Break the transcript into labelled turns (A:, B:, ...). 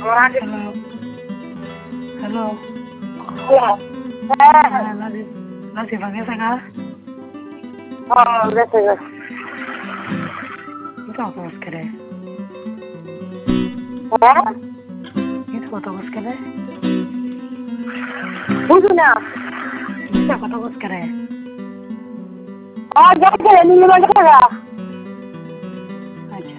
A: hello hello Nazifa গেছে গা itu apa bos kere itu kota bos kere
B: বুঝু না
A: itu kota bos kere
B: যাচ্ছে নিলে মানে